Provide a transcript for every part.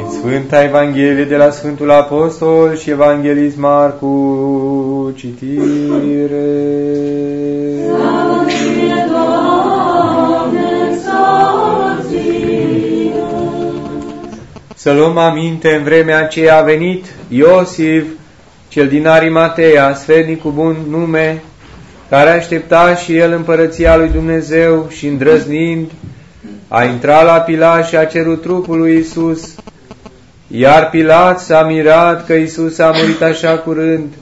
Sfânta Evanghelie de la Sfântul Apostol și Evanghelist Marcu, citire. Să luăm aminte, în vremea aceea a venit Iosif, cel din Arimatea, sfetnic cu bun nume, care aștepta și el împărăția lui Dumnezeu și îndrăznind, a intrat la Pilat și a cerut trupul lui Iisus. Iar Pilat s-a mirat că Iisus a murit așa curând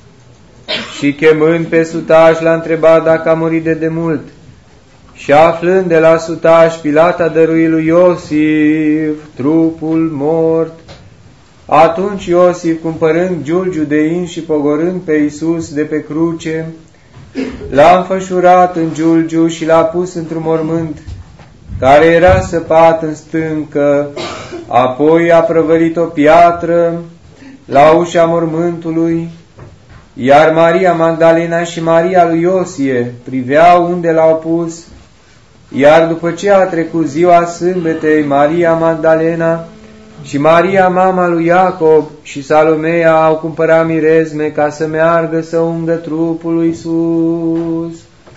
și chemând pe sutaș l-a întrebat dacă a murit de demult. Și aflând de la sutaș, Pilat a dăruit lui Iosif trupul mort. Atunci Iosif, cumpărând giulgiu de in și pogorând pe Iisus de pe cruce, l-a înfășurat în giulgiu și l-a pus într-un mormânt care era săpat în stâncă. Apoi a prăvălit o piatră la ușa mormântului, iar Maria Magdalena și Maria lui Iosie priveau unde l-au pus. Iar după ce a trecut ziua sâmbetei, Maria Magdalena și Maria, mama lui Iacob, și Salomea au cumpărat mirezme ca să meargă să ungă trupul lui Iisus.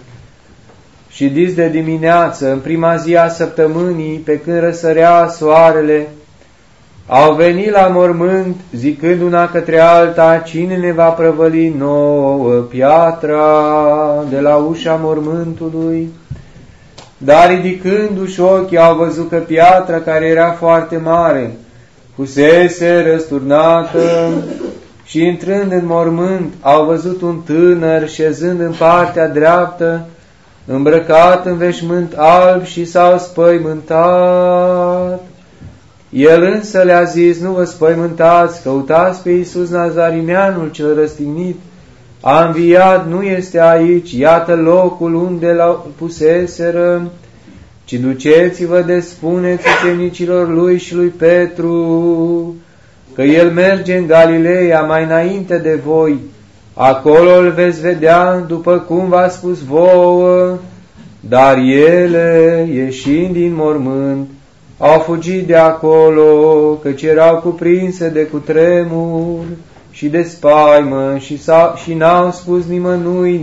Și dis de dimineață, în prima zi a săptămânii, pe când răsărea soarele, au venit la mormânt, zicând una către alta: cine ne va prăvăli nouă piatra de la ușa mormântului? Dar ridicându-și ochii, au văzut că piatra, care era foarte mare, fusese răsturnată. Și intrând în mormânt, au văzut un tânăr șezând în partea dreaptă, îmbrăcat în veșmânt alb, și s-au spăimântat. El însă le-a zis: nu vă spăimântați, căutați pe Iisus Nazarineanul cel răstignit. A înviat, nu este aici, iată locul unde l-au puseseră, ci duceți-vă de spuneți ucenicilor lui și lui Petru că el merge în Galileea mai înainte de voi. Acolo îl veți vedea după cum v-a spus vouă. Dar ele, ieșind din mormânt, au fugit de acolo, căci erau cuprinse de cutremur și de spaimă și n-au spus nimănui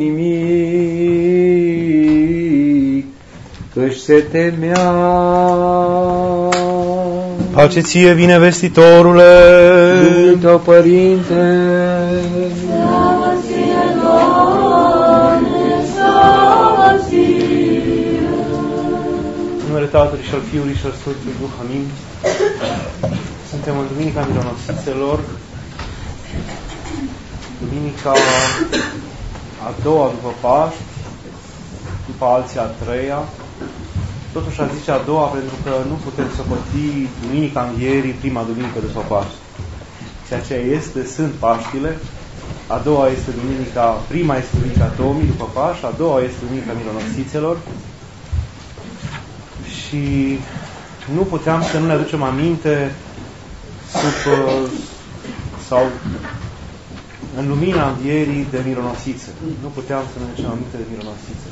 nimic, că-și se temeau. Pace ție, binevestitorule! Dumnezeu, Părinte! Slavă ție, Doamne, slavă ție! În numele Tatălui și al Fiului și al Sfântului Duh, amin. Suntem în Duminica Mironosițelor, Duminica a doua după Paști, după alții a treia. Totuși a zice a doua pentru că nu putem socoti Duminica Învierii prima duminică după Paști. Ceea ce este sunt Paștile, a doua este Duminica, prima este Duminica Tomii după Paști, a doua este Duminica Mironosițelor. Și nu puteam să nu ne aducem aminte sau în lumina Învierii de Mironosițe. Nu puteam să ne aducem aminte de Mironosițe.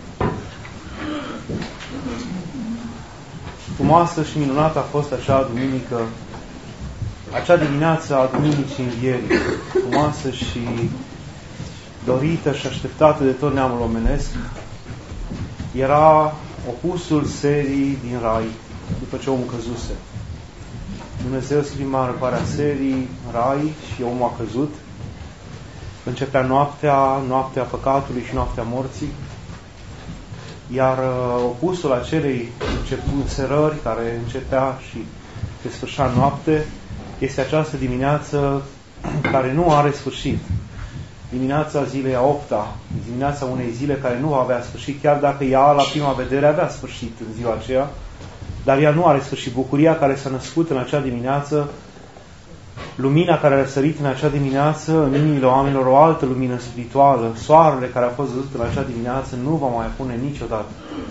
Frumoasă și minunată a fost acea duminică, acea dimineață a Duminicii Învierii, frumoasă și dorită și așteptată de tot neamul omenesc. Era opusul serii din Rai, după ce omul căzuse. Dumnezeu se prima răparea serii, Rai, și omul a căzut. Începea noaptea păcatului și noaptea morții. Iar opusul acelei înserări care începea și se sfârșea noapte este această dimineață care nu are sfârșit. Dimineața zilei a 8-a, dimineața unei zile care nu va avea sfârșit, chiar dacă ea la prima vedere avea sfârșit în ziua aceea, dar ea nu are sfârșit. Bucuria care s-a născut în acea dimineață, lumina care a răsărit în acea dimineață în inimile oamenilor, o altă lumină spirituală, soarele care a fost văzut în acea dimineață nu va mai apune niciodată.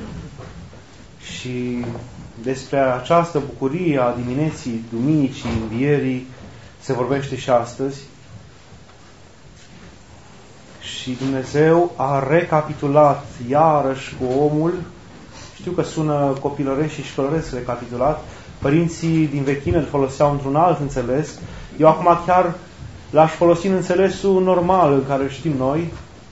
Și despre această bucurie a dimineții Duminicii Învierii se vorbește și astăzi. Și Dumnezeu a recapitulat iarăși cu omul. Știu că sună copilăresc și școlăresc recapitulat, părinții din vechime îl foloseau într-un alt înțeles. Eu acum chiar l-aș folosi în înțelesul normal în care știm noi,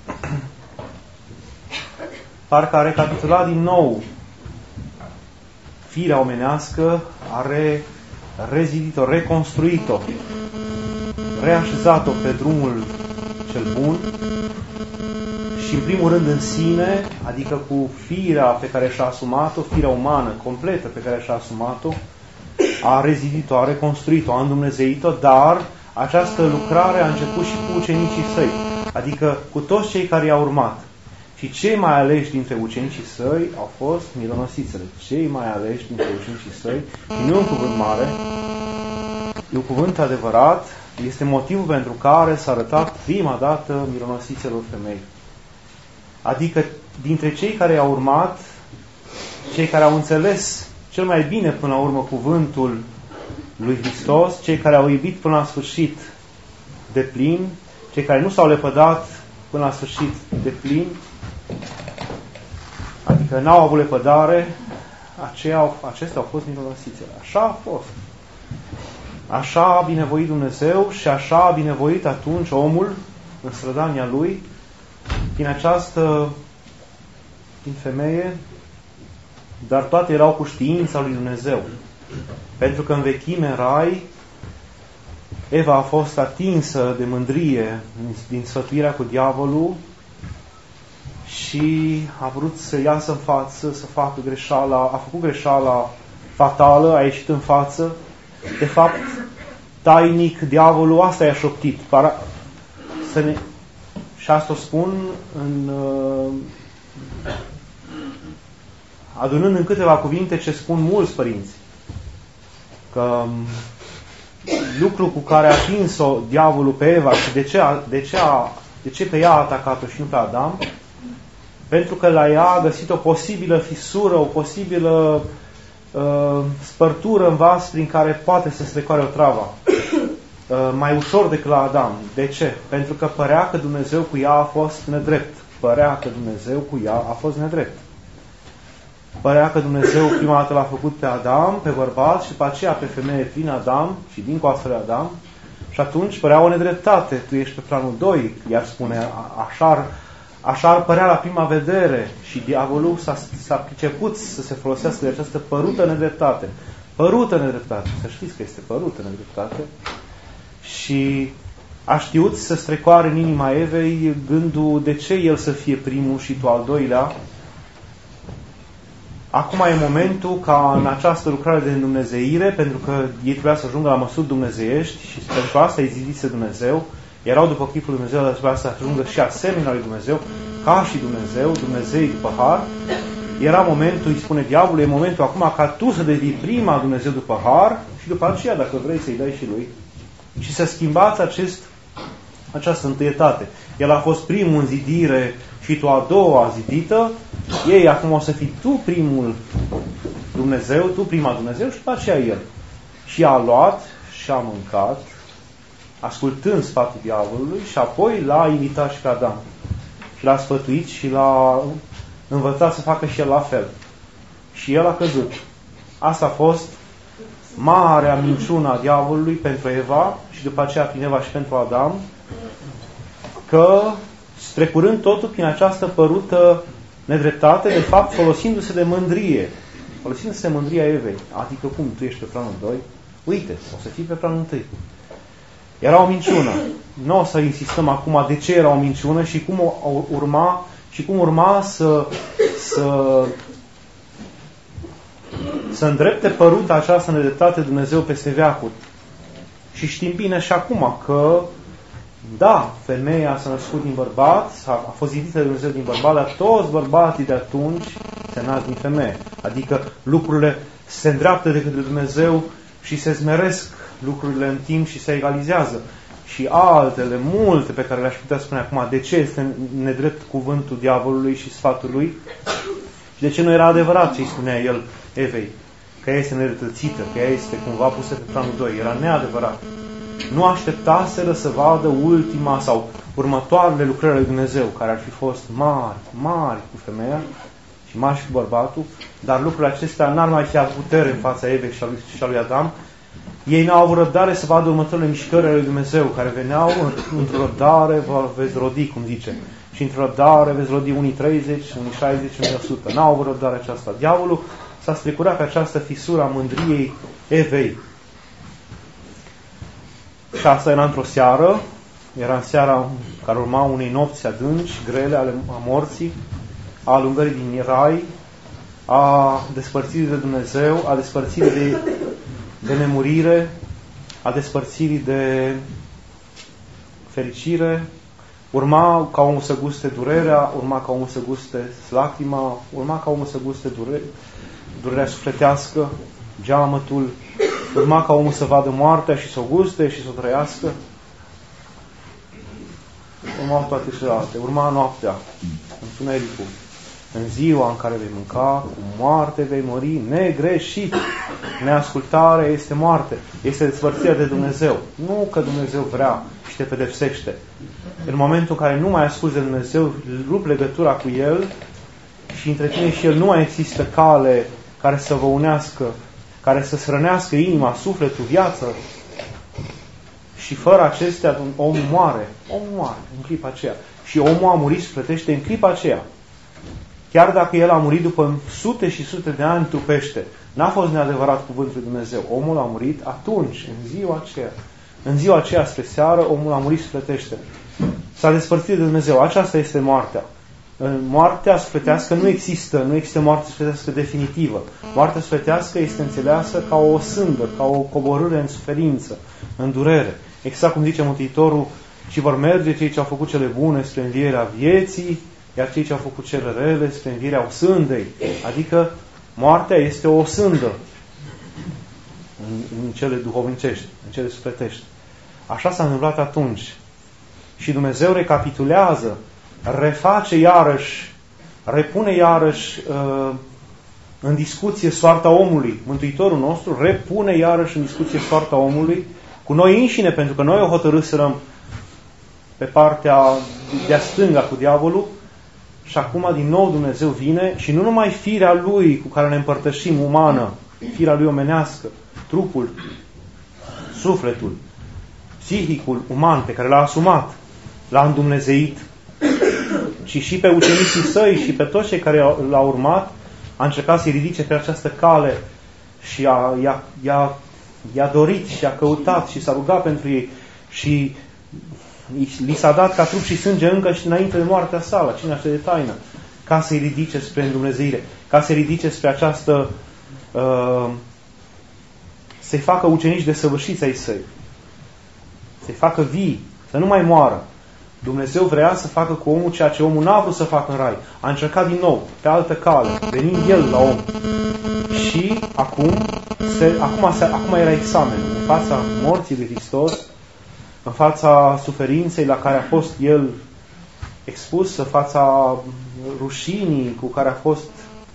parcă a recapitulat din nou firea omenească, a rezidit-o, reconstruit-o, reașezat-o pe drumul cel bun și în primul rând în sine, adică cu firea pe care și-a asumat-o, firea umană completă pe care și-a asumat-o, a rezidit-o, a reconstruit-o, a îndumnezeit-o, dar această lucrare a început și cu ucenicii săi, adică cu toți cei care i-au urmat. Și cei mai aleși dintre ucenicii săi au fost mironosițele. Cei mai aleși dintre ucenicii săi, și nu e un cuvânt mare, e un cuvânt adevărat, este motivul pentru care s-a arătat prima dată mironosițelor femei. Adică dintre cei care i-au urmat, cei care au înțeles cel mai bine până la urmă cuvântul lui Hristos, cei care au iubit până la sfârșit de plin, cei care nu s-au lepădat până la sfârșit de plin, adică n-au avut lepădare, acestea au fost mironosițele. Așa a fost. Așa a binevoit Dumnezeu și așa a binevoit atunci omul în strădania lui din femeie, dar toate erau cu știința lui Dumnezeu. Pentru că în vechime, în rai, Eva a fost atinsă de mândrie din sfătuirea cu diavolul și a vrut să iasă în față, să facă greșeala, a făcut greșeala fatală, a ieșit în față. De fapt, tainic, diavolul asta i-a șoptit. Și asta o spun adunând în câteva cuvinte ce spun mulți părinți. Că lucru cu care a atins-o diavolul pe Eva și de ce pe ea a atacat-o și nu pe Adam? Pentru că la ea a găsit o posibilă fisură, o posibilă spărtură în vas prin care poate să strecoare o travă. Mai ușor decât la Adam. De ce? Pentru că părea că Dumnezeu cu ea a fost nedrept. Părea că Dumnezeu cu ea a fost nedrept. Părea că Dumnezeu prima dată l-a făcut pe Adam, pe bărbat, și după aceea pe femeie prin Adam și din coasta lui Adam. Și atunci părea o nedreptate. Tu ești pe planul 2, iar spune, așa ar părea la prima vedere. Și diavolul s-a priceput să se folosească de această părută nedreptate. Părută nedreptate. Să știți că este părută nedreptate. Și a știut să strecoare în inima Evei gândul de ce el să fie primul și tu al doilea. Acum e momentul ca în această lucrare de îndumnezeire, pentru că ei trebuia să ajungă la măsuri dumnezeiești și pentru asta îi zidise Dumnezeu, erau după chipul lui Dumnezeu, dar trebuia să ajungă și asemenea lui Dumnezeu, ca și Dumnezeu, Dumnezei după har. Era momentul, îi spune diavolul, e momentul acum ca tu să devii prima Dumnezeu după har și după aceea, dacă vrei, să-i dai și lui. Și să schimbați această întâietate. El a fost primul în zidire și tu a doua zidită. Ei acum o să fii tu primul Dumnezeu, tu prima Dumnezeu și după aceea el. Și a luat și a mâncat, ascultând sfatul diavolului, și apoi l-a invitat și pe Adam. Și l-a sfătuit și l-a învățat să facă și el la fel. Și el a căzut. Asta a fost marea minciună a diavolului pentru Eva și după aceea prin Eva și pentru Adam, că strecurând totul prin această părută nedreptate, de fapt folosindu-se de mândrie. Folosindu-se de mândria Evei. Adică cum, tu ești pe planul 2? Uite, o să fii pe planul 1. Era o minciună. Nu o să insistăm acum de ce era o minciună și cum urma să îndrepte păruta această nedreptate Dumnezeu peste veacuri. Și știm bine și acum că da, femeia s-a născut din bărbat, a fost zidită de Dumnezeu din bărbat, dar toți bărbații de atunci se nasc din femeie. Adică lucrurile se îndreaptă de către Dumnezeu și se smeresc lucrurile în timp și se egalizează. Și altele, multe pe care le-aș putea spune acum, de ce este nedrept cuvântul diavolului și sfatul lui și de ce nu era adevărat ce îi spunea el Evei, că ea este nedreptățită, că ea este cumva pusă pe planul 2. Era neadevărat. Nu așteptaseră să vadă ultima sau următoarele lucrări ale lui Dumnezeu, care ar fi fost mari, mari cu femeia, și mași cu bărbatul, dar lucrurile acestea n-ar mai fi avut putere în fața Evei și a lui Adam. Ei n-au avut răbdare să vadă următoarele mișcări ale lui Dumnezeu, care veneau într-o răbdare, vă veți rodi, cum zice. Și într-o răbdare veți rodi unii 30, unii 60, unii 100. N-au avut răbdare aceasta. Diavolul s-a strecurat pe această fisură a mândriei Evei. Și asta era într-o seară, era în seara care urma unei nopți adânci, grele, a morții, a alungării din rai, a despărțirii de Dumnezeu, a despărțirii de nemurire, a despărțirii de fericire. Urma ca omul să guste durerea, urma ca omul să guste lacrima, urma ca omul să guste durerea sufletească, geamătul, urma ca omul să vadă moartea și să o guste și să o trăiască. Urmau toate celelalte. Urma noaptea, întunericul. În ziua în care vei mânca, cu moarte vei mori negreșit. Neascultare este moarte. Este despărțirea de Dumnezeu. Nu că Dumnezeu vrea și te pedepsește. În momentul în care nu mai asculți de Dumnezeu, rupi legătura cu El și între tine și El nu mai există cale care să vă unească, care să sărănească inima, sufletul, viața. Și fără acestea, omul moare. Omul moare în clipa aceea. Și omul a murit și plătește în clipa aceea. Chiar dacă el a murit după sute și sute de ani trupește, n-a fost neadevărat cuvântul lui Dumnezeu. Omul a murit atunci, în ziua aceea. În ziua aceea, spre seară, omul a murit și plătește. S-a despărțit de Dumnezeu. Aceasta este moartea. Moartea sufletească nu există moarte sufletească definitivă. Moartea sufletească este înțeleasă ca o sândă, ca o coborâre în suferință, în durere. Exact cum zice Mântuitorul, și vor merge cei ce au făcut cele bune spre învierea vieții, iar cei ce au făcut cele rele spre învierea osândei. Adică moartea este o osândă în cele duhovnicești, în cele sufletești. Așa s-a întâmplat atunci. Și Dumnezeu recapitulează, reface iarăși, repune iarăși în discuție soarta omului. Mântuitorul nostru repune iarăși în discuție soarta omului cu noi înșine, pentru că noi o hotărâsărăm pe partea de-a stânga cu diavolul. Și acum din nou Dumnezeu vine și nu numai firea Lui cu care ne împărtășim umană, firea Lui omenească, trupul, sufletul, psihicul uman pe care l-a asumat, l-a îndumnezeit, ci și pe ucenicii săi și pe toți cei care l-au urmat, a încercat să-i ridice pe această cale și i-a dorit și a căutat și s-a rugat pentru ei și li s-a dat ca trup și sânge încă și înainte de moartea sa, la cina de taină, ca să-i ridice spre îndumnezeire, ca să-i ridice spre această să-i facă ucenici desăvârșiți ai săi, să-i facă vii, să nu mai moară. Dumnezeu vrea să facă cu omul ceea ce omul n-a vrut să facă în rai. A încercat din nou, pe altă cale, venind el la om. Și acum era examenul în fața morții lui Hristos, în fața suferinței la care a fost el expus, în fața rușinii cu care a fost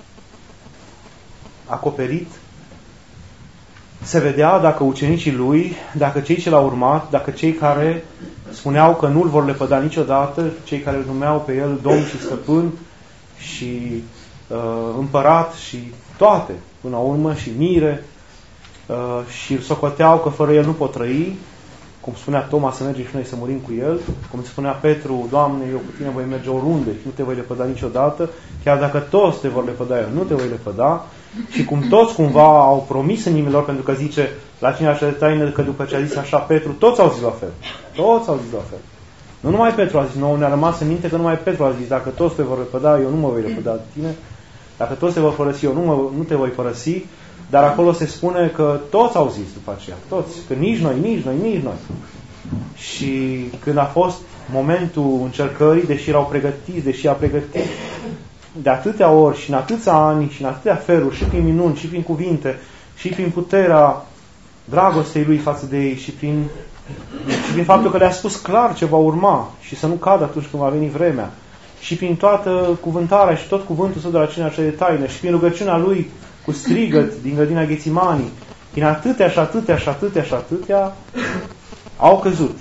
acoperit. Se vedea dacă ucenicii lui, dacă cei ce l-au urmat, dacă cei care spuneau că nu-l vor lepăda niciodată, cei care îl numeau pe el Domn și Stăpân și împărat și toate, până la urmă, și mire, și îl socoteau că fără el nu pot trăi, cum spunea Toma, să mergem și noi să murim cu el, cum spunea Petru, Doamne, eu cu tine voi merge oriunde și nu te voi lepăda niciodată, chiar dacă toți te vor lepăda, eu nu te voi lepăda. Și cum toți cumva au promis în inimilor, pentru că zice la cina de taină că după ce a zis așa Petru, toți au zis la fel. Toți au zis la fel. Nu numai Petru a zis, nouă ne-a rămas în minte că numai Petru a zis, dacă toți te vor lepăda, eu nu mă voi lepăda de tine. Dacă toți te vor părăsi, eu nu te voi părăsi. Dar acolo se spune că toți au zis după aceea, toți, că nici noi. Și când a fost momentul încercării, deși erau pregătiți, deși a pregătit de atâtea ori și în atâția ani și în atâtea feluri, și prin minuni, și prin cuvinte, și prin puterea dragostei lui față de ei, și prin faptul că le-a spus clar ce va urma și să nu cadă atunci când va veni vremea, și prin toată cuvântarea și tot cuvântul său de la cina de taină, și prin rugăciunea lui cu strigăt din grădina Ghețimanii, prin atâtea, au căzut.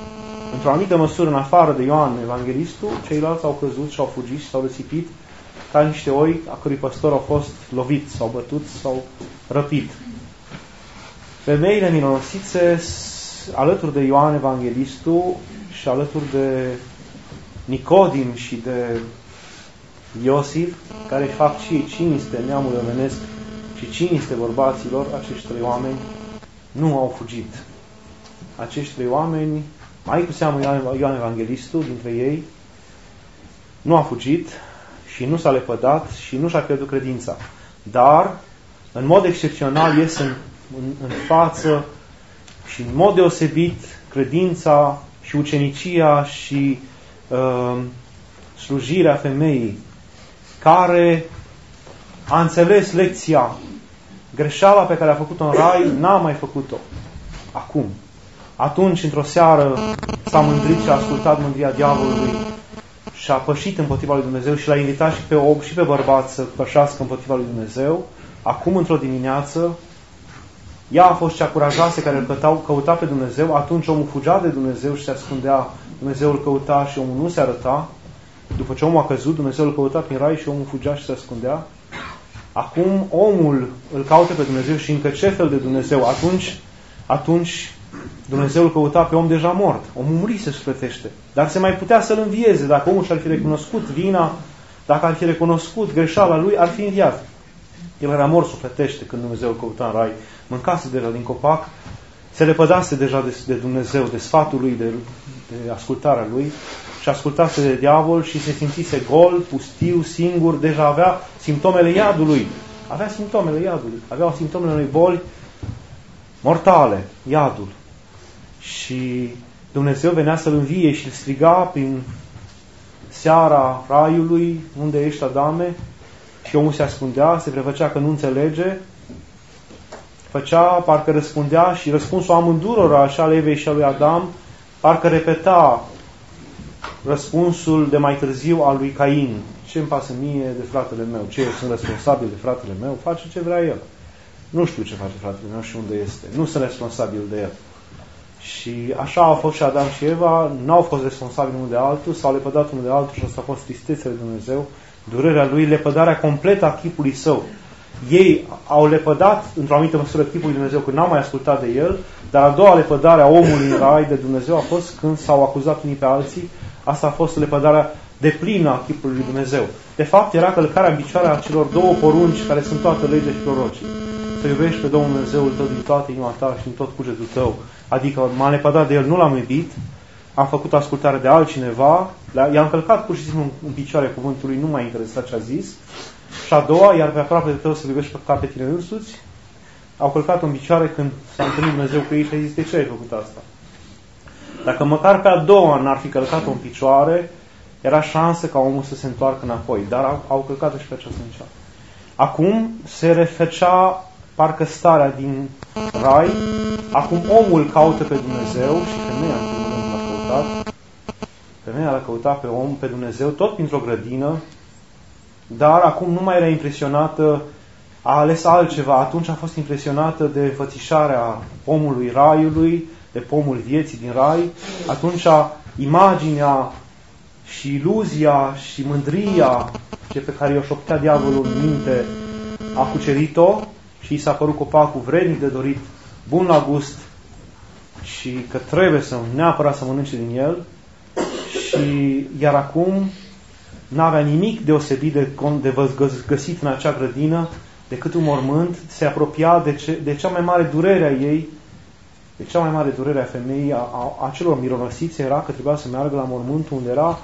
Într-o anumită măsură, în afară de Ioan Evanghelistul, ceilalți au căzut și au fugit și s-au răsipit ca niște oi a cărui păstori au fost loviți sau bătuți sau răpit. Femeile mironosițe, alături de Ioan Evanghelistul și alături de Nicodim și de Iosif, care își fac și cinste neamului omenesc și cinste bărbaților, acești trei oameni nu au fugit. Acești trei oameni, mai cu seamă Ioan Evanghelistul, dintre ei, nu a fugit și nu s-a lepădat și nu și-a pierdut credința. Dar, în mod excepțional, ies în față și în mod deosebit credința și ucenicia și slujirea femeii, care a înțeles lecția, greșeala pe care a făcut-o în rai, n-a mai făcut-o acum. Atunci, într-o seară, s-a mândrit și a ascultat mândria diavolului și a pășit împotriva lui Dumnezeu și l-a invitat și pe om și pe bărbat să pășească împotriva lui Dumnezeu. Acum, într-o dimineață, ea a fost cea curajoasă care îl căuta pe Dumnezeu. Atunci omul fugea de Dumnezeu și se ascundea. Dumnezeu îl căuta și omul nu se arăta. După ce omul a căzut, Dumnezeu îl căuta prin rai și omul fugea și se ascundea. Acum omul îl caută pe Dumnezeu și încă ce fel de Dumnezeu? Atunci Dumnezeu îl căuta pe om deja mort. Omul murise sufletește. Dar se mai putea să-l învieze. Dacă omul și-ar fi recunoscut vina, dacă ar fi recunoscut greșeala lui, ar fi înviat. El era mort sufletește când Dumnezeu îl căuta în rai. Mâncase deja din copac, se lepădase deja de Dumnezeu, de sfatul lui, de ascultarea lui și ascultase de diavol și se simțise gol, pustiu, singur, deja avea simptomele iadului. Avea simptomele unei boli mortale, iadul. Și Dumnezeu venea să-l învie și îl striga prin seara raiului, unde ești, Adame? Și omul se ascundea, se prefăcea că nu înțelege, parcă răspundea și răspunsul amândurora, așa al Evei și al lui Adam, parcă repeta răspunsul de mai târziu al lui Cain. Ce-mi pasă mie de fratele meu? Ce, eu sunt responsabil de fratele meu? Face ce vrea el. Nu știu ce face fratele meu și unde este. Nu sunt responsabil de el. Și așa au fost și Adam și Eva, n-au fost responsabili unul de altul, s-au lepădat unul de altul și asta a fost tristețea lui Dumnezeu, durerea lui, lepădarea completă a chipului său. Ei au lepădat, într-o anumită măsură, chipul lui Dumnezeu când n-au mai ascultat de el, dar a doua lepădare a omului în rai de Dumnezeu a fost când s-au acuzat unii pe alții. Asta a fost lepădarea deplină a chipului lui Dumnezeu. De fapt, era călcarea în picioare a celor două porunci care sunt toată legea și prorocii. Să iubești pe Domnul Dumnezeul tău din toată inima ta și din tot cugetul tău. Adică m-am lepădat de el, nu l-am iubit, am făcut ascultare de altcineva, i-am călcat pur și simplu în picioare cuvântului, nu m-a interesat ce a zis. Și a doua, iar pe aproape de tău să iubești ca pe tine însuți, au călcat-o în picioare când s-a întâlnit Dumnezeu cu ei și a zis, de ce ai făcut asta? Dacă măcar pe a doua n-ar fi călcat-o în picioare, era șansă ca omul să se întoarcă înapoi, dar au călcat-o și pe această în picioare. Acum se reflecea parcă starea din rai, acum omul caută pe Dumnezeu și femeia în primul rând l-a căutat. Femeia l-a căutat pe om, pe Dumnezeu, tot printr-o grădină, dar acum nu mai era impresionată, a ales altceva. Atunci a fost impresionată de înfățișarea pomului raiului, de pomul vieții din rai. Atunci imaginea și iluzia și mândria pe care i-o șoptea diavolul în minte a cucerit-o și i s-a părut copacul vrednic de dorit, bun la gust și că trebuie neapărat să mănânce din el. Și iar acum n-avea nimic deosebit de găsit în acea grădină decât un mormânt. Se apropia de cea mai mare durere a ei, de cea mai mare durere a femeii, a celor mironosiți, era că trebuia să meargă la mormântul unde era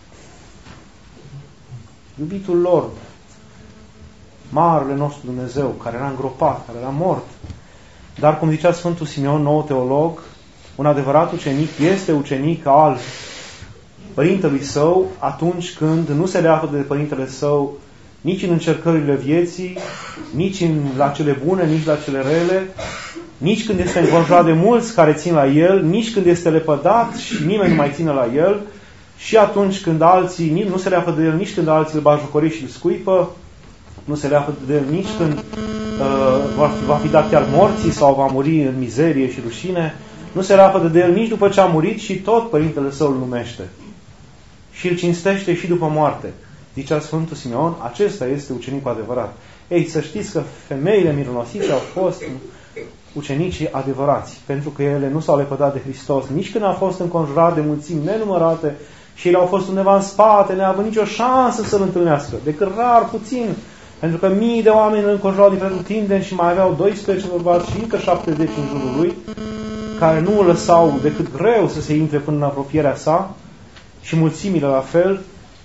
iubitul lor, marele nostru Dumnezeu, care era îngropat, care era mort. Dar, cum zicea Sfântul Simeon, nou teolog, un adevărat ucenic este ucenic al părintelui său atunci când nu se leapă de părintele său nici în încercările vieții, nici la cele bune, nici la cele rele, nici când este înconjurat de mulți care țin la el, nici când este lepădat și nimeni nu mai ține la el, și atunci când alții nu se leapă de el, nici când alții îl bajocoresc și îl scuipă, nu se leapă de el nici când va fi dat chiar morții sau va muri în mizerie și rușine, nu se leapă de el nici după ce a murit și tot părintele său îl numește și îl cinstește și după moarte. Zicea Sfântul Simeon, acesta este ucenicul adevărat. Ei, să știți că femeile mironosițe au fost ucenicii adevărați, pentru că ele nu s-au lepădat de Hristos, nici când au fost înconjurat de mulțimi nenumărate și ele au fost undeva în spate, neavând nicio șansă să-L întâlnească, decât rar puțin, pentru că mii de oameni îl înconjurau din pretutindeni și mai aveau 12 bărbați și încă 70 în jurul lui, care nu îl lăsau decât greu să se intre până în apropierea sa, și mulțimile la fel,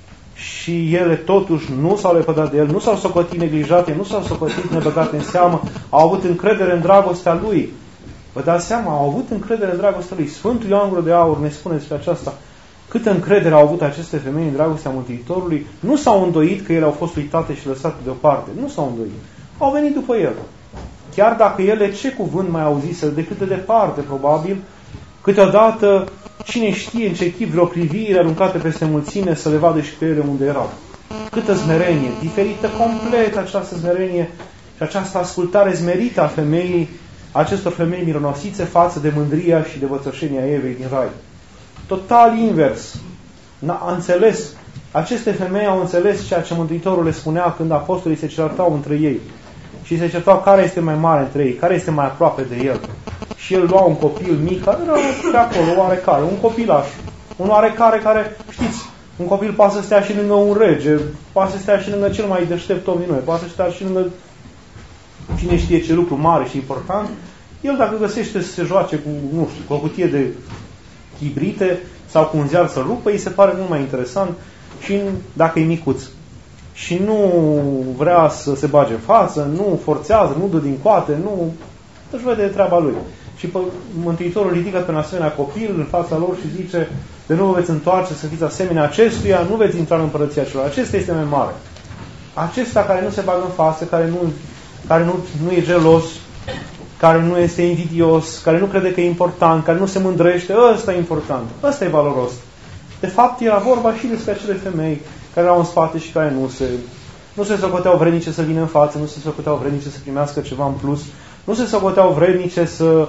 și ele totuși nu s-au lepădat de el, nu s-au socotit neglijate, nu s-au socotit nebăgate în seamă, au avut încredere în dragostea lui. Vă dați seama, au avut încredere în dragostea lui. Sfântul Ioan Gură de Aur ne spune despre aceasta. Câtă încredere au avut aceste femei în dragostea Mântuitorului, nu s-au îndoit că ele au fost uitate și lăsate deoparte. Nu s-au îndoit. Au venit după el. Chiar dacă ele ce cuvânt mai auziseră, de cât de departe, probabil, câteodată, cine știe în ce chip, vreo privire aruncată peste mulțime să le vadă și pe ele unde erau. Câtă smerenie, diferită complet această smerenie și această ascultare smerită a femeii, acestor femei mironosițe față de mândria și de vățășenia Evei din Rai. Total invers. A înțeles. Aceste femei au înțeles ceea ce Mântuitorul le spunea când apostolii se certau între ei. Și se certau care este mai mare între ei, care este mai aproape de el. Și el lua un copil mic, care era pe acolo, oarecare, un copilaș. Un oarecare care, știți, un copil poate să stea și lângă un rege, poate să stea și lângă cel mai deștept om din noi, poate să stea și lângă cine știe ce lucru mare și important. El dacă găsește să se joace cu, nu știu, cu o cutie de chibrite sau cu un ziar să rupă, îi se pare mult mai interesant și dacă e micuț. Și nu vrea să se bage în față, nu forțează, nu dă din coate, nu își vede treaba lui. Și Mântuitorul ridică pe un asemenea copil în fața lor și zice: de nu vă veți întoarce să fiți asemenea acestuia, nu veți intra în împărăția celor. Acesta este mai mare. Acesta care nu se bagă în față, care nu e gelos, care nu este invidios, care nu crede că e important, care nu se mândrește, ăsta e important, ăsta e valoros. De fapt, era vorba și despre acele femei care erau în spate și care nu se socoteau vrednice să vină în față, nu se socoteau vrednice să primească ceva în plus, nu se socoteau vrednice să...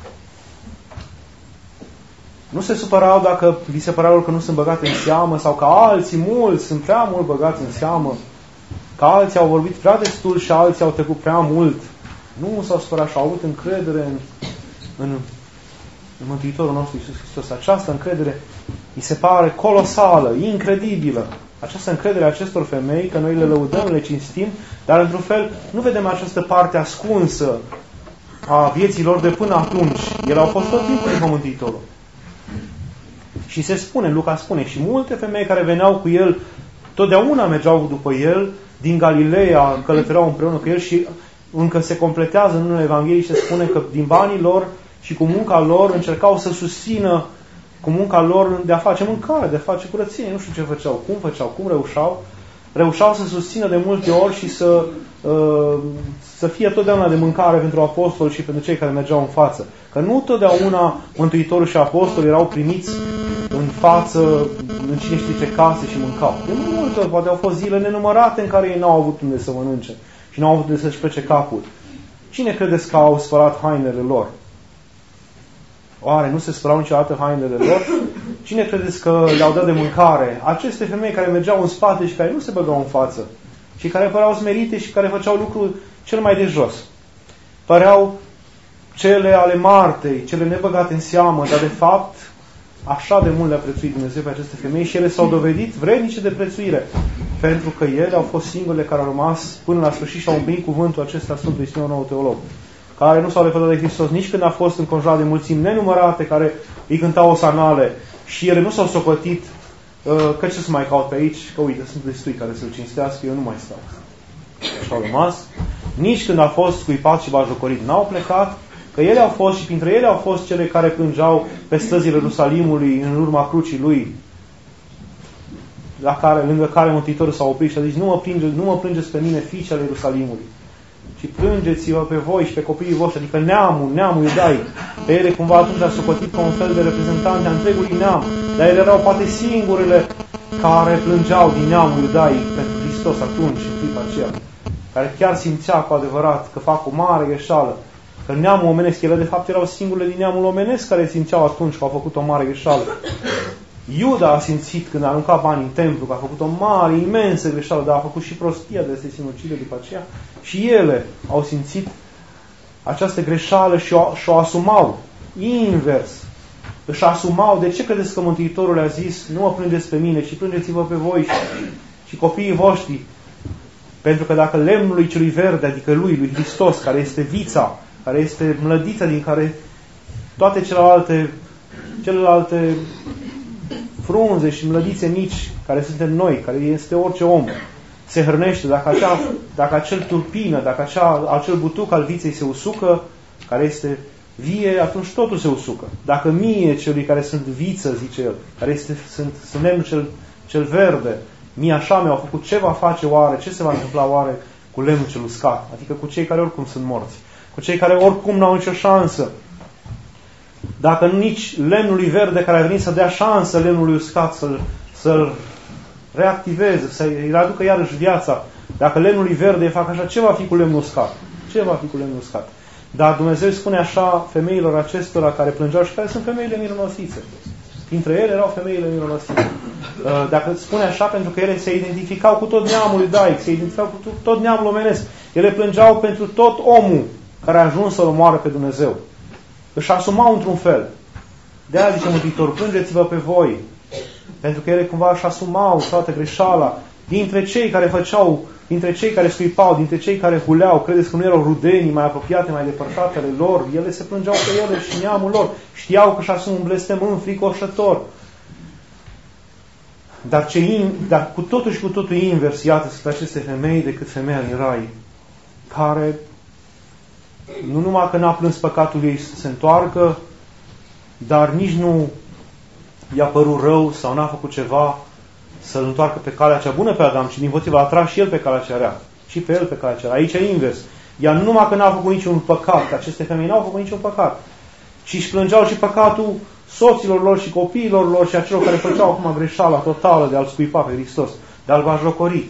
Nu se supărau dacă vi se părea lor că nu sunt băgate în seamă sau că alții mulți sunt prea mult băgați în seamă, că alții au vorbit prea destul și alții au trecut prea mult. Nu s-au supărat și au avut încredere în Mântuitorul nostru Iisus Hristos. Această încredere îi se pare colosală, incredibilă. Această încredere a acestor femei, că noi le lăudăm, le cinstim, dar într-un fel nu vedem această parte ascunsă a vieții lor de până atunci. Ele au fost tot timpul după Mântuitorul. Și se spune, Luca spune, și multe femei care veneau cu el, totdeauna mergeau după el, din Galileea, călătoreau împreună cu el și încă se completează în unele Evanghelii și se spune că din banii lor și cu munca lor încercau să susțină cu munca lor de a face mâncare, de a face curățenie, nu știu ce făceau, cum reușeau să susțină de multe ori și să fie totdeauna de mâncare pentru apostoli și pentru cei care mergeau în față. Că nu totdeauna Mântuitorul și apostoli erau primiți în față, în cine știe ce case și mâncau. De multe ori, poate au fost zile nenumărate în care ei n-au avut unde să mănânce și n-au avut unde să-și plece capul. Cine credeți că au spălat hainele lor? Oare nu se spălau niciodată hainele lor? Cine credeți că le-au dat de mâncare? Aceste femei care mergeau în spate și care nu se băgau în față și care păreau smerite și care făceau lucrul cel mai de jos. Păreau cele ale Martei, cele nebăgate în seamă, dar de fapt așa de mult le-a prețuit Dumnezeu pe aceste femei și ele s-au dovedit vrednice de prețuire, pentru că ele au fost singurele care au rămas până la sfârșit și au împlinit cuvântul acesta Sfântului Simeon Nou Teolog, care nu s-au lepădat de Hristos nici când a fost înconjurat de mulțimi nenumărate care îi cântau osanale și ele nu s-au socotit că ce să mai caut pe aici, că uite, sunt destui care să-L cinstească, eu nu mai stau. Și au rămas. Nici când a fost scuipat și bajocorit n-au plecat, că ele au fost și printre ele au fost cele care plângeau pe străzile Ierusalimului în urma crucii lui, lângă care Mântuitorul s-a oprit și a zis: nu mă plângeți pe mine, fiice ale Ierusalimului, ci plângeți-vă pe voi și pe copiii voștri, adică neamul iudaic. Pe ele cumva atunci a socotit ca un fel de reprezentante a întregului neam, dar ele erau poate singurele care plângeau din neamul iudaic pentru Hristos atunci, în clipa aceea, care chiar simțea cu adevărat că fac o mare greșeală, că neamul omenesc, ele de fapt erau singurele din neamul omenesc care simțeau atunci că au făcut o mare greșeală. Iuda a simțit când a aruncat bani în templu, că a făcut o mare, imensă greșeală, dar a făcut și prostia de sinucide după aceea. Și ele au simțit această greșeală și o asumau. Invers. Își asumau. De ce credeți că Mântuitorul a zis: nu mă plângeți pe mine, ci plângeți-vă pe voi și copiii voștri? Pentru că dacă lemnului celui verde, adică lui Hristos, care este vița, care este mlădița din care toate celelalte frunze și mlădițe mici, care suntem noi, care este orice om, se hrănește, dacă acel turpină, dacă acel butuc al viței se usucă, care este vie, atunci totul se usucă. Dacă mie, celui care sunt viță, zice el, care sunt lemnul cel verde, mie așa mi-au făcut, ce va face oare, ce se va întâmpla oare cu lemnul cel uscat? Adică cu cei care oricum sunt morți, cu cei care oricum n-au nicio șansă. Dacă nici lemnului verde care a venit să dea șansă lemnului uscat să-l reactiveze, să-i aducă iarăși viața, dacă lemnului verde fac așa, ce va fi cu lemnul uscat? Ce va fi cu lemnul uscat? Dar Dumnezeu spune așa femeilor acestora care plângeau și care sunt femeile mironosițe. Dintre ele erau femeile mironosițe. Dacă spune așa, pentru că ele se identificau cu tot neamul iudaic, se identificau cu tot neamul omenesc. Ele plângeau pentru tot omul care a ajuns să-L omoară pe Dumnezeu. Își asumau într-un fel. De-aia zice Mântuitorul: plângeți-vă pe voi. Pentru că ele cumva își asumau toată greșeala. Dintre cei care făceau, dintre cei care scuipau, dintre cei care huleau, credeți că nu erau rudenii mai apropiate, mai depărtate ale lor? Ele se plângeau pe ele și neamul lor. Știau că își asumă un blestem înfricoșător. Dar cu totul și cu totul invers, iată, sunt aceste femei decât femeia din rai, care nu numai că n-a plâns păcatul ei să se întoarcă, dar nici nu i-a părut rău sau n-a făcut ceva să-l întoarcă pe calea cea bună pe Adam, ci dimpotrivă a tras și el pe calea cea rea. Și pe el pe calea cea rea. Aici e invers. Ea nu numai că n-a făcut niciun păcat, aceste femei n-au făcut niciun păcat, ci își plângeau și păcatul soților lor și copiilor lor și a celor care făceau acum greșeala totală de a-L scuipa pe Hristos, de a-L bajocori.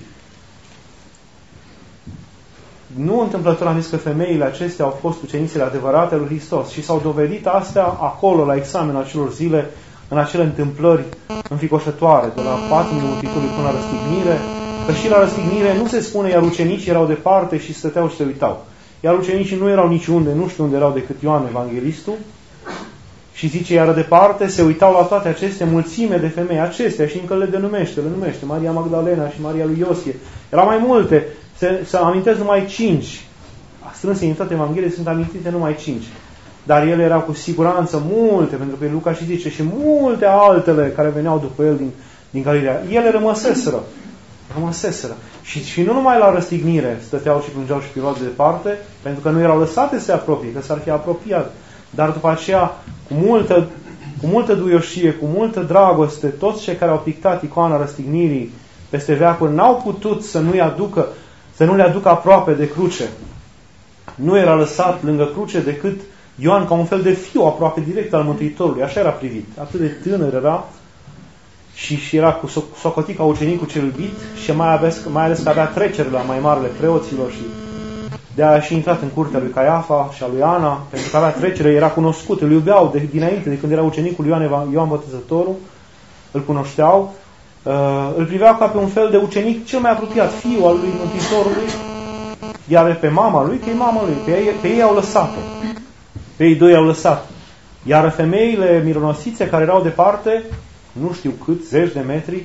Nu întâmplător am zis că femeile acestea au fost ucenicile adevărate lui Hristos și s-au dovedit astea acolo, la examen acelor zile, în acele întâmplări înfricoșătoare, de la patimile Mântuitorului până la răstignire, că și la răstignire nu se spune, iar ucenicii erau departe și stăteau și se uitau. Iar ucenicii nu erau niciunde, nu știu unde erau decât Ioan Evanghelistul, și zice, iar departe se uitau la toate aceste mulțime de femei acestea și încă le numește Maria Magdalena și Maria lui Iosie. Erau mai multe, se amintesc numai 5. Strânse în toate Evanghelie sunt amintite numai 5. Dar ele erau cu siguranță multe, pentru că Luca și zice, și multe altele care veneau după el din Galileea. Ele rămăseseră. Și nu numai la răstignire stăteau și plângeau și priveau de departe, pentru că nu erau lăsate să se apropie, că s-ar fi apropiat. Dar după aceea, cu multă duioșie, cu multă dragoste, toți cei care au pictat icoana răstignirii peste veacuri n-au putut să nu le aducă aproape de cruce. Nu era lăsat lângă cruce decât Ioan, ca un fel de fiu aproape direct al Mântuitorului. Așa era privit. Atât de tânăr era și era socotit ca ucenicul cel iubit și mai ales că avea trecere la mai marele preoților și de-aia a și intrat în curtea lui Caiafa și a lui Ana, pentru că avea trecere, era cunoscut, îl iubeau dinainte, de când era ucenicul Ioan Botezătorul, îl cunoșteau, îl priveau ca pe un fel de ucenic cel mai apropiat, fiul al lui Mântuitorului, iar pe mama lui, că e mama lui, pe ei au lăsat-o. Pe ei doi au lăsat. Iar femeile mironosițe care erau departe, nu știu cât, zeci de metri,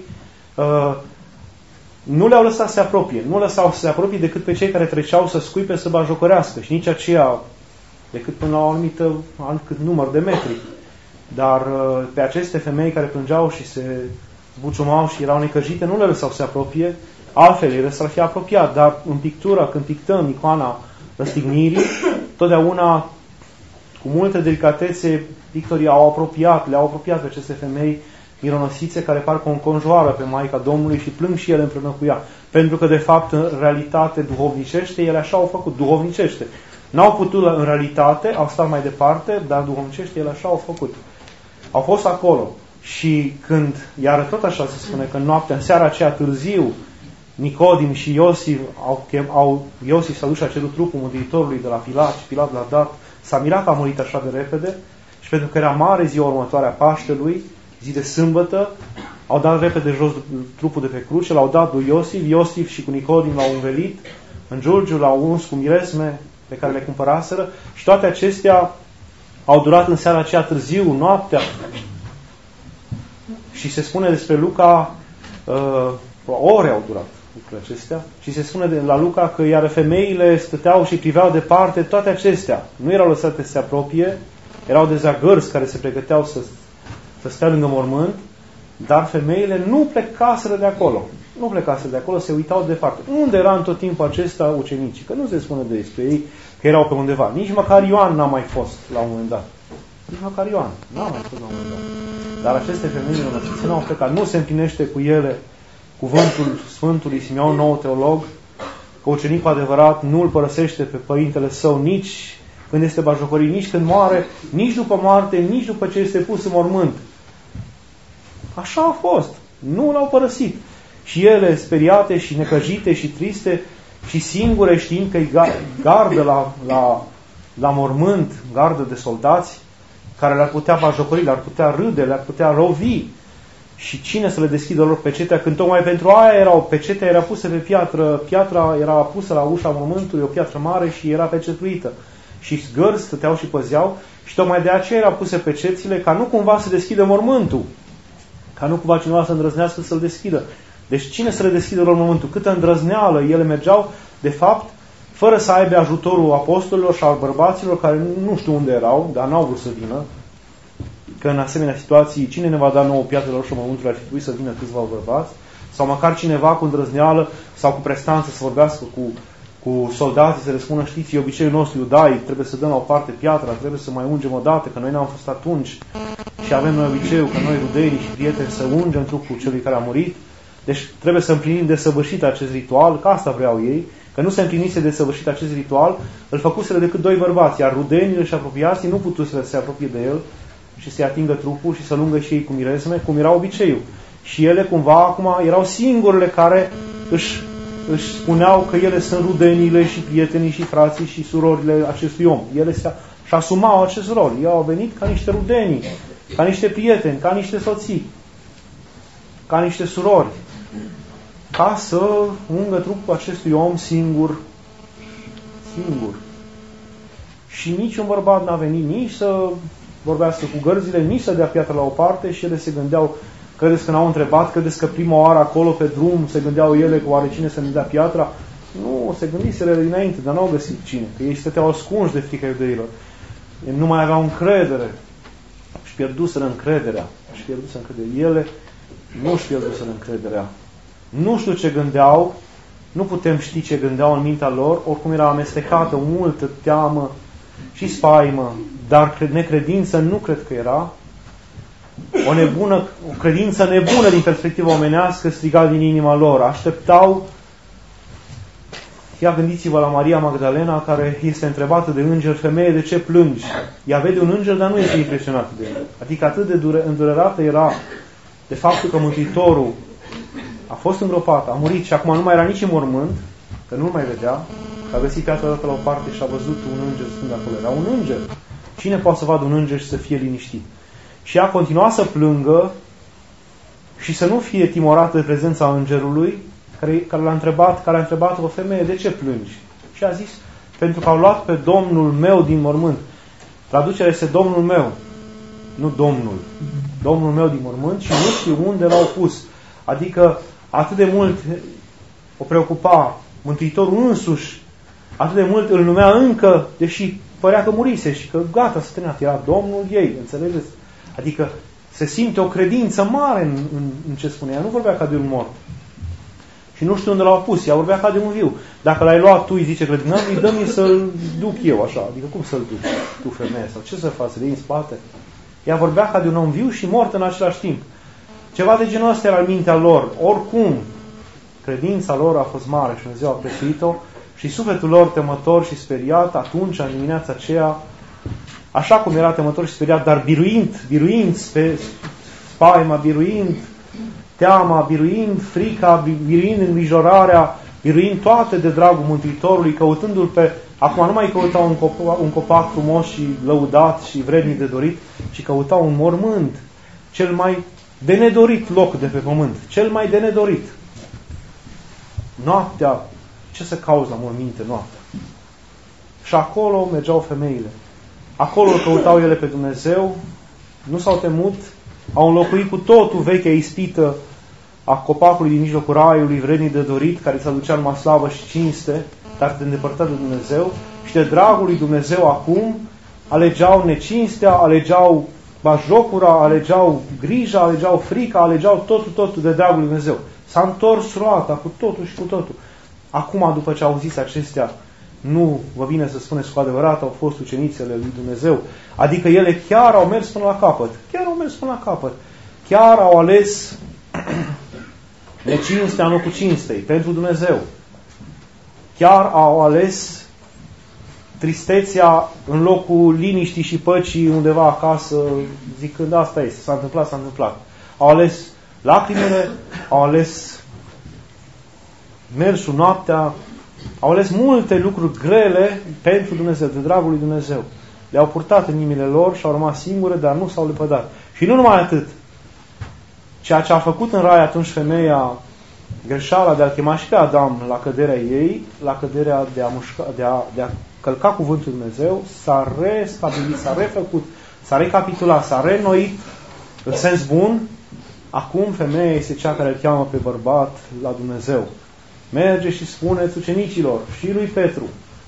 nu le-au lăsat să se apropie. Nu lăsau să se apropie decât pe cei care treceau să scuipe, să bajocorească. Și nici aceea, decât până la un anumit număr de metri. Dar pe aceste femei care plângeau și se zbuciumau și erau necăjite, nu le lăsau să se apropie. Altfel, ele s-ar fi apropiat. Dar în pictură, când pictăm icoana răstignirii, totdeauna, cu multă delicatețe, pictorii le-au apropiat pe aceste femei mironosițe care parcă o înconjoară pe Maica Domnului și plâng și ele împreună cu ea. Pentru că, de fapt, în realitate duhovnicește, ele așa au făcut, duhovnicește. N-au putut în realitate, au stat mai departe, dar duhovnicește, ele așa au făcut. Au fost acolo. Și când, iar tot așa se spune, că noaptea, în seara aceea târziu, Nicodim și Iosif Iosif s-a dus și a cerut trupul Mântuitorului de la Pilat și Pilat l-a dat. S-a mirat că a murit așa de repede și pentru că era mare ziua următoare a Paștelui, zi de sâmbătă, au dat repede jos trupul de pe cruce, l-au dat lui Iosif, Iosif și cu Nicodim l-au învelit în giurgiu, l-au uns cu miresme pe care le cumpăraseră și toate acestea au durat în seara aceea târziu, noaptea. Și se spune despre Luca, ore au durat lucrurile acestea, și se spune la Luca că iar femeile stăteau și priveau departe toate acestea. Nu erau lăsate să se apropie, erau deja gărzi care se pregăteau să stea lângă mormânt, dar femeile nu plecaseră de acolo. Nu plecaseră de acolo, se uitau departe. Unde era în tot timpul acesta ucenicii? Că nu se spune despre ei că erau pe undeva. Nici măcar Ioan n-a mai fost la un moment dat. Nici măcar Ioan n-a mai fost la un moment dat. Dar aceste femei rănășițe n-au plecat. Nu se împlinește cu ele cuvântul Sfântului Simeon, nou teolog, că ucenicul adevărat nu îl părăsește pe părintele său nici când este batjocorit, nici când moare, nici după moarte, nici după ce este pus în mormânt. Așa a fost. Nu l-au părăsit. Și ele, speriate și necăjite și triste și singure, știind că-i gardă la mormânt, gardă de soldați, care le-ar putea batjocori, le-ar putea râde, le-ar putea rovi. Și cine să le deschidă lor pecetea, când tocmai pentru aia pecetea era pusă pe piatră, piatra era pusă la ușa mormântului, o piatră mare și era pecetuită. Și gărzi stăteau și păzeau și tocmai de aceea erau puse pecețile ca nu cumva să deschidă mormântul, ca nu cumva cineva să îndrăznească să-l deschidă. Deci cine să le deschidă lor mormântul? Câtă îndrăzneală ele mergeau, de fapt, fără să aibă ajutorul apostolilor și al bărbaților care nu știu unde erau, dar n-au vrut să vină. Că în asemenea situații, cine ne va da nouă piatrelor și mormântului, ar fi trebuit să vină câțiva bărbați, sau măcar cineva cu îndrăzneală sau cu prestanță să vorbească cu soldații, să le spună, știți, e obiceiul nostru iudaic, trebuie să dăm la o parte piatra, trebuie să mai ungem o dată, că noi n-am fost atunci și avem noi obiceiul, că noi rudenii și prieteni să ungem trupul celui care a murit. Deci trebuie să împlinim desăvârșit acest ritual, că asta vreau ei, că nu se împlinise desăvârșit acest ritual, îl făcuseră decât doi bărbați, iar rudenii și apropiații nu putuseră să se apropie de el și să-i atingă trupul și să lungă și ei cu miresme, cum era obiceiul. Și ele cumva acum erau singurele care își spuneau că ele sunt rudenile și prietenii și frații și surorile acestui om. Ele și asumau acest rol. Ei au venit ca niște rudenii, ca niște prieteni, ca niște soții, ca niște surori, ca să ungă trupul acestui om singur. Și niciun bărbat n-a venit nici să vorbească cu gărzile, nici să dea piatra la o parte și ele se gândeau, credeți că n-au întrebat, credeți că prima oară acolo pe drum se gândeau ele că oare cine să-mi dea piatra? Nu, se gândiseră dinainte, dar n-au găsit cine, că ei stăteau ascunși de frica iudeilor. Ei nu mai aveau încredere. Și pierduseră încrederea. Ele nu își pierduseră încrederea. Nu știu ce gândeau, nu putem ști ce gândeau în mintea lor, oricum era amestecată multă teamă și spaimă, dar necredință nu cred că era. O credință nebună din perspectiva omenească striga din inima lor. Așteptau. Ia gândiți-vă la Maria Magdalena, care este întrebată de înger, femeie, de ce plângi? Ea vede un înger, dar nu este impresionată de el. Adică atât de îndurerată era de faptul că Mântuitorul a fost îngropat, a murit și acum nu mai era nici în mormânt, că nu mai vedea, că a găsit piatra dată la o parte și a văzut un înger stând acolo. Era un înger. Cine poate să vadă un înger și să fie liniștit? Și ea continua să plângă și să nu fie timorată de prezența îngerului, care l-a întrebat o femeie, de ce plângi? Și a zis, pentru că au luat pe Domnul meu din mormânt. Traducerea este Domnul meu, nu Domnul. Domnul meu din mormânt și nu știu unde l-au pus. Adică atât de mult o preocupa Mântuitorul însuși, atât de mult îl numea încă, deși părea că murise și că gata, s-a terminat, era Domnul ei, înțelegeți? Adică se simte o credință mare în ce spunea. Nu vorbea ca de un mort. Și nu știu unde l-au pus, ea vorbea ca de un viu. Dacă l-ai luat tu, îi zice grădinar, îi dă-mi să-l duc eu așa. Adică cum să-l duc tu, femeie? Sau ce să faci? Să le iei în spate? Ea vorbea ca de un om viu și mort în același timp. Ceva de genul ăsta era în mintea lor. Oricum, credința lor a fost mare și Dumnezeu a prețuit-o și sufletul lor temător și speriat, atunci, în dimineața aceea, așa cum era temător și speriat, dar biruind spaima, biruind teama, biruind frica, biruind îngrijorarea, biruind toate de dragul Mântuitorului, căutându-l pe... Acum nu mai căuta un copac frumos și lăudat și vrednic de dorit, ci căuta un mormânt. cel mai de nedorit loc de pe pământ, cel mai de nedorit. Noaptea, ce să cauți la morminte noaptea? Și acolo mergeau femeile. Acolo îl căutau ele pe Dumnezeu, nu s-au temut, au înlocuit cu totul vechea ispită a copacului din mijlocul raiului, vrednic de dorit, care îți aducea numai slavă și cinste, dar te îndepărta de Dumnezeu, și de dragul lui Dumnezeu acum alegeau necinstea, alegeau bajocura, alegeau grija, alegeau frica, alegeau totul de dragul lui Dumnezeu. S-a întors roata cu totul și cu totul. Acum, după ce au zis acestea, nu vă vine să spuneți cu adevărat, au fost ucenițele lui Dumnezeu. Adică ele chiar au mers până la capăt. Chiar au mers până la capăt. Chiar au ales necinstea în locul cinstei pentru Dumnezeu. Chiar au ales tristețea în locul liniștii și păcii undeva acasă, zicând asta este, s-a întâmplat, s-a întâmplat. Au ales lacrimile, au ales mersul noaptea, au ales multe lucruri grele pentru Dumnezeu, de dragul lui Dumnezeu. Le-au purtat în inimile lor și au rămas singure, dar nu s-au lepădat. Și nu numai atât. Ceea ce a făcut în rai atunci femeia, greșeala de a chema și pe Adam la căderea ei, la căderea de a călca cuvântul lui Dumnezeu, s-a restabilit, s-a refăcut, s-a recapitulat, s-a reînnoit în sens bun. Acum femeia este cea care îl cheamă pe bărbat la Dumnezeu. Merge și spuneți ucenicilor și lui Petru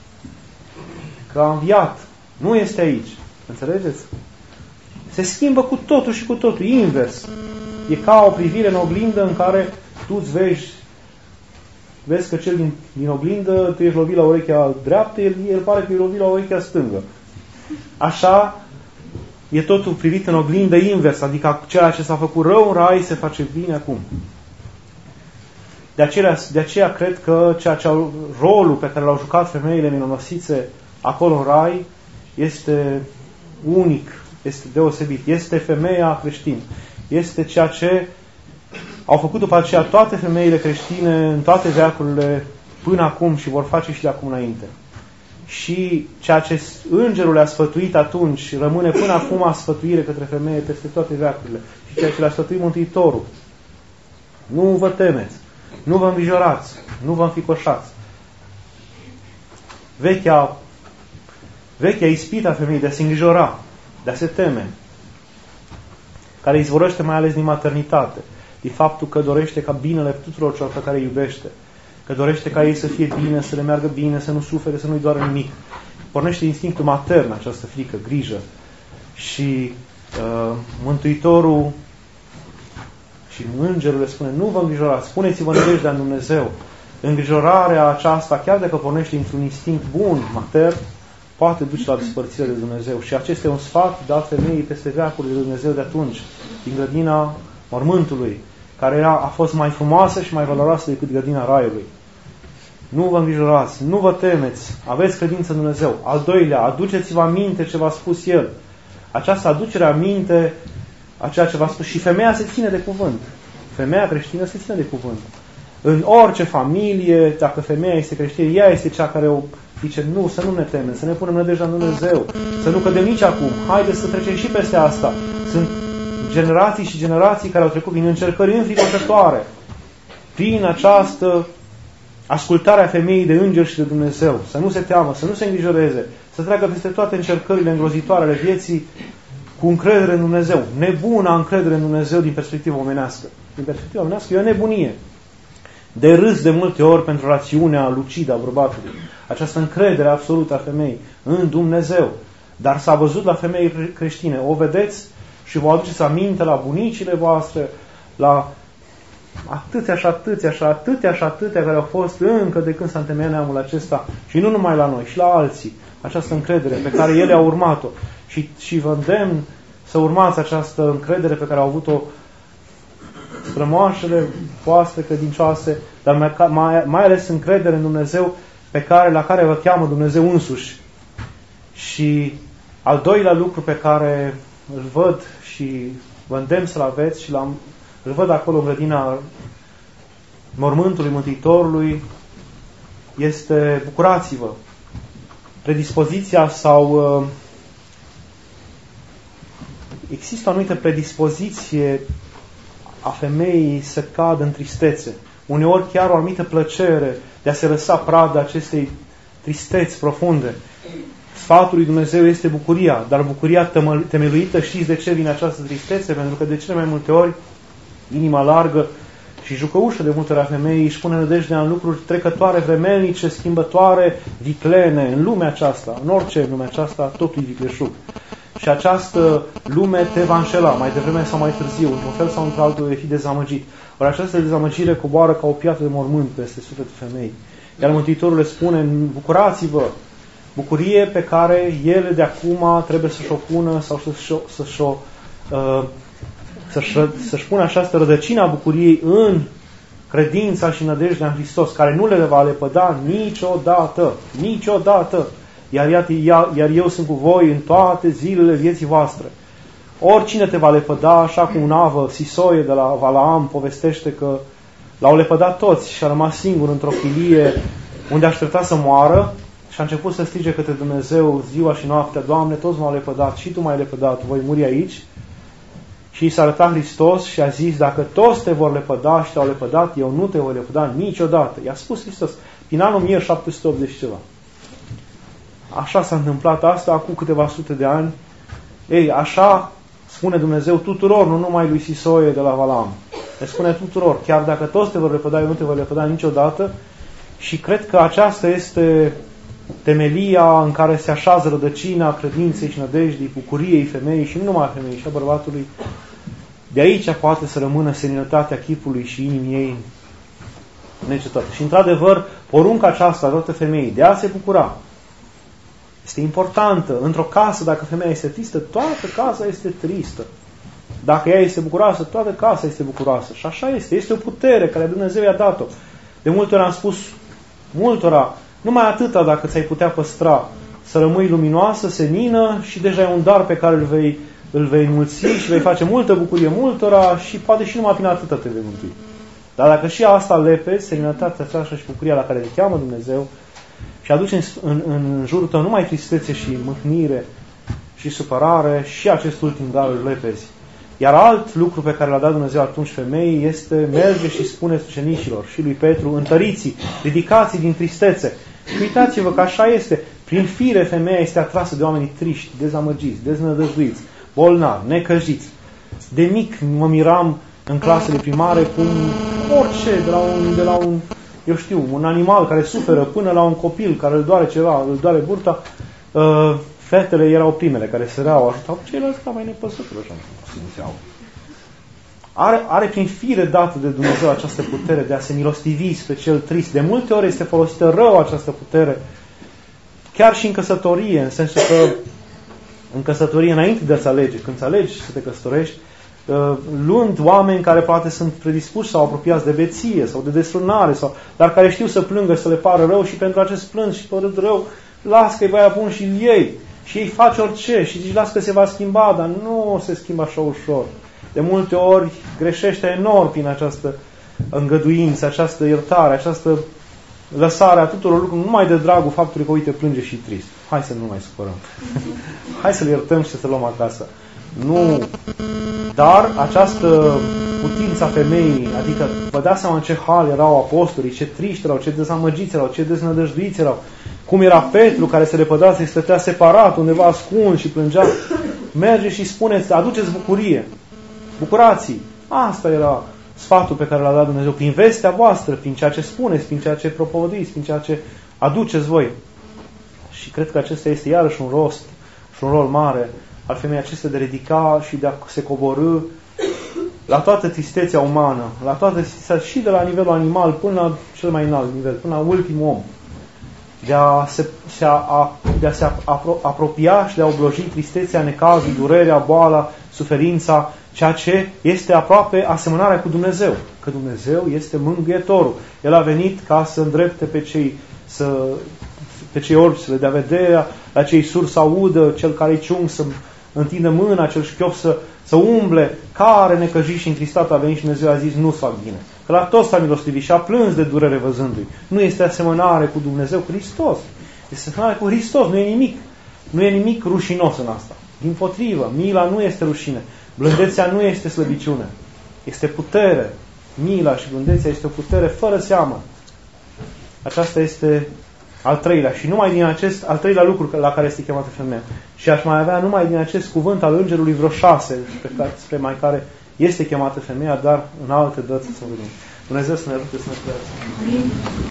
că a înviat. Nu este aici. Înțelegeți? Se schimbă cu totul și cu totul, invers. E ca o privire în oglindă în care tu îți vezi că cel din oglindă, tu ești lovit la urechea dreaptă, el pare că e lovit la urechea stângă. Așa e totul privit în oglindă invers, adică ceea ce s-a făcut rău în rai se face bine acum. De aceea cred că rolul pe care l-au jucat femeile minunosițe acolo în rai este unic, este deosebit. Este femeia creștină. Este ceea ce au făcut după aceea toate femeile creștine în toate veacurile până acum și vor face și de acum înainte. Și ceea ce îngerul le-a sfătuit atunci rămâne până acum sfătuire către femeie peste toate veacurile. Și ceea ce le-a sfătuit Mântuitorul. Nu vă temeți. Nu vă îngrijorați, nu vă înficoșați. Vechea ispită a femeii de a se îngrijora, de a se teme, care izvorăște mai ales din maternitate, din faptul că dorește ca binele tuturor celor pe care îi iubește, că dorește ca ei să fie bine, să le meargă bine, să nu sufere, să nu-i doară nimic. Pornește instinctul matern, această frică, grijă. Și Mântuitorul și îngerul le spune, nu vă îngrijorați, puneți-vă nădejdea în Dumnezeu. Îngrijorarea aceasta, chiar dacă pornește într-un instinct bun, matern, poate duce la despărțire de Dumnezeu. Și acesta e un sfat dat femeii peste veacurile de Dumnezeu de atunci, din grădina mormântului, care a fost mai frumoasă și mai valoroasă decât grădina raiului. Nu vă îngrijorați, nu vă temeți, aveți credință în Dumnezeu. Al doilea, aduceți-vă aminte ce v-a spus El. Această aducere aminte a ceea ce v-a spus. Și femeia se ține de cuvânt. Femeia creștină se ține de cuvânt. În orice familie, dacă femeia este creștină, ea este cea care o zice, nu, să nu ne temem, să ne punem nădejdea în Dumnezeu, să nu cădem nici acum. Haideți să trecem și peste asta. Sunt generații și generații care au trecut prin încercări înfricoșătoare, prin această ascultare a femeii de îngeri și de Dumnezeu. Să nu se teamă, să nu se îngrijoreze, să treacă peste toate încercările îngrozitoare ale vieții cu încredere în Dumnezeu. Nebuna încredere în Dumnezeu din perspectivă omenească. Din perspectivă omenească e o nebunie. De râs de multe ori pentru rațiunea lucidă a bărbatului. Această încredere absolută a femeii în Dumnezeu. Dar s-a văzut la femei creștine. O vedeți și vă aduceți aminte la bunicile voastre, la atâtea care au fost încă de când s-a întemeiat neamul acesta. Și nu numai la noi, și la alții. Această încredere pe care ele au urmat-o. Și vă îndemn să urmați această încredere pe care au avut-o strămoașele voastre credincioase, dar mai ales încredere în Dumnezeu la care vă cheamă Dumnezeu însuși. Și al doilea lucru pe care îl văd și vă îndemn să-l aveți și îl văd acolo în grădina mormântului Mântuitorului este bucurați-vă. Predispoziția sau există o anumită predispoziție a femeii să cadă în tristețe. Uneori chiar o anumită plăcere de a se lăsa pradă acestei tristeți profunde. Sfatul lui Dumnezeu este bucuria, dar bucuria temeluită, știți de ce vine această tristețe? Pentru că de cele mai multe ori inima largă și jucăușă de multe ori a femeii își pune nădejdea în lucruri trecătoare, vremelnice, schimbătoare, viclene, în lumea aceasta, în orice lume aceasta, totul e vicleșug. Și această lume te va înșela, mai devreme sau mai târziu, într-un fel sau într-altul vei fi dezamăgit. Ori această dezamăgire coboară ca o piatră de mormânt peste sufletul femeii. Iar Mântuitorul le spune, bucurați-vă, bucurie pe care ele de acum trebuie să-și o pună sau să-și pună această rădăcină a bucuriei în credința și nădejdea în Hristos, care nu le va lepăda niciodată. Niciodată. Iar eu sunt cu voi în toate zilele vieții voastre. Oricine te va lepăda, așa cum Navă, Sisoie de la Valaam povestește că l-au lepădat toți și a rămas singur într-o chilie unde aștepta să moară și a început să strige către Dumnezeu ziua și noaptea, Doamne, toți m-au lepădat și Tu m-ai lepădat, voi muri aici. Și i s-a arătat Hristos și a zis, dacă toți te vor lepăda și te-au lepădat, eu nu te voi lepăda niciodată. I-a spus Hristos, prin anul 1780 ceva. Așa s-a întâmplat asta acum câteva sute de ani. Ei, așa spune Dumnezeu tuturor, nu numai lui Sisoie de la Valaam. Le spune tuturor, chiar dacă toți te vor lepăda, eu nu te voi lepăda niciodată. Și cred că aceasta este temelia în care se așează rădăcina credinței și nădejdii, bucuriei femeii și nu numai a femeii, și a bărbatului. De aici poate să rămână seninătatea chipului și inimii ei necetată. Și într-adevăr, porunca aceasta a toate femeii de a se bucura este importantă. Într-o casă, dacă femeia este tristă, toată casa este tristă. Dacă ea este bucuroasă, toată casa este bucuroasă. Și așa este. Este o putere care Dumnezeu i-a dat-o. De multe ori am spus multora, numai atâta dacă ți-ai putea păstra, să rămâi luminoasă, senină și deja e un dar pe care îl vei înmulți și vei face multă bucurie multora și poate și numai prin atâta te vei mântui. Dar dacă și asta lepezi, seninătatea aceasta și bucuria la care te cheamă Dumnezeu și aduce în jurul tău numai tristețe și mâhnire și supărare, și acest ultim dar îl lepezi. Iar alt lucru pe care l-a dat Dumnezeu atunci femeii este merge și spune ucenicilor și lui Petru, întăriți, ridicați din tristețe. Și uitați-vă că așa este. Prin fire femeia este atrasă de oamenii triști, dezamăgiți, deznădăjduiți, bolnavi, necăjiți. De mic mă miram în clasele primare cum orice, de la un eu știu, un animal care suferă până la un copil care îl doare ceva, îl doare burta, fetele erau primele care săreau, ajutau, ceilalți ca mai nepăsători, așa, simțeau. Are prin fire dată de Dumnezeu această putere de a se milostivi spre cel trist. De multe ori este folosită rău această putere, chiar și în căsătorie, în sensul că în căsătorie, înainte de a-ți alege, când îți alegi să te căsătorești, luând oameni care poate sunt predispuși sau apropiați de beție sau de desfrânare, dar care știu să plângă și să le pară rău și pentru acest plâns și părât rău, las că-i vai bun și ei. Și ei faci orice și zici, las că se va schimba, dar nu se schimbă așa ușor. De multe ori greșește enorm prin această îngăduință, această iertare, această lăsare a tuturor lucrurilor, numai de dragul faptului că, uite, plânge și trist. Hai să nu mai supărăm. Hai să-l iertăm și să luăm acasă. Nu. Dar această putință a femeii, adică vă dați seama în ce hal erau apostolii, ce triști erau, ce dezamăgiți erau, ce deznădăjduiți erau. Cum era Petru care se lepăda, se stătea separat, undeva ascuns și plângea. Merge și spuneți, aduceți bucurie. Bucurați-i. Asta era sfatul pe care l-a dat Dumnezeu prin vestea voastră, prin ceea ce spuneți, prin ceea ce propovăduiți, prin ceea ce aduceți voi. Și cred că acesta este iarăși un rost și un rol mare al femeii acestea de a ridica și de a se coborî la toată tristețea umană, la toată tristețea și de la nivelul animal până la cel mai înalt nivel, până la ultimul om. De a se apropia și de a obloji tristețea, necazul, durerea, boala, suferința, ceea ce este aproape asemănarea cu Dumnezeu. Că Dumnezeu este mângâietorul. El a venit ca să îndrepte pe cei orbi să le dea vederea, la cei surzi să audă, cel care-i ciung să întindă mâna, cel șchiop să umble, care necăjit și întristat a venit și Dumnezeu a zis, nu-ți fac bine. Că la toți s-a milostivit și a plâns de durere văzându-i. Nu este asemănare cu Dumnezeu, cu Hristos. Este asemănare cu Hristos, nu e nimic rușinos în asta. Dimpotrivă, mila nu este rușine. Blândețea nu este slăbiciune. Este putere. Mila și blândețea este o putere fără seamă. Aceasta este al treilea. Și numai din acest al treilea lucru la care este chemată femeia. Și aș mai avea numai din acest cuvânt al îngerului vreo 6 spre mai care este chemată femeia, dar în alte dăți să vedem. Dumnezeu să ne ajute să ne crească.